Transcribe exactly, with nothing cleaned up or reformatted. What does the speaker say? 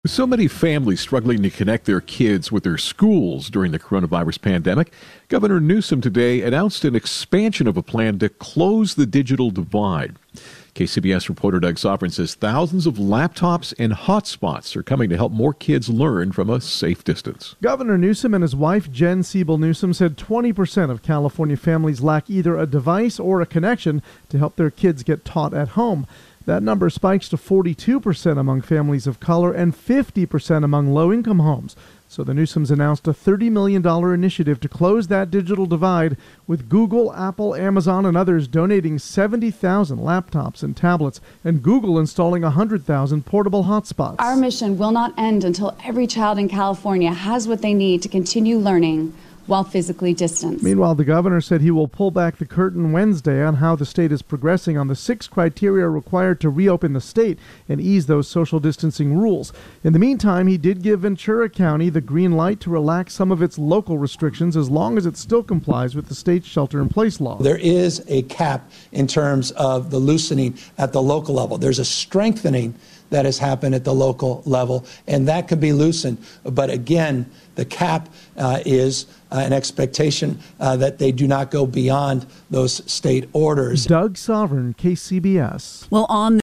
With so many families struggling to connect their kids with their schools during the coronavirus pandemic, Governor Newsom today announced an expansion of a plan to close the digital divide. K C B S reporter Doug Sofrin says thousands of laptops and hotspots are coming to help more kids learn from a safe distance. Governor Newsom and his wife, Jen Siebel Newsom, said twenty percent of California families lack either a device or a connection to help their kids get taught at home. That number spikes to forty-two percent among families of color and fifty percent among low-income homes. So the Newsoms announced a thirty million dollars initiative to close that digital divide, with Google, Apple, Amazon, and others donating seventy thousand laptops and tablets, and Google installing one hundred thousand portable hotspots. Our mission will not end until every child in California has what they need to continue learning while physically distanced. Meanwhile, the governor said he will pull back the curtain Wednesday on how the state is progressing on the six criteria required to reopen the state and ease those social distancing rules. In the meantime, he did give Ventura County the green light to relax some of its local restrictions as long as it still complies with the state's shelter-in-place law. There is a cap in terms of the loosening at the local level. There's a strengthening that has happened at the local level, and that could be loosened. But again, the cap uh, is uh, an expectation uh, that they do not go beyond those state orders. Doug Sofrin, K C B S. Well, on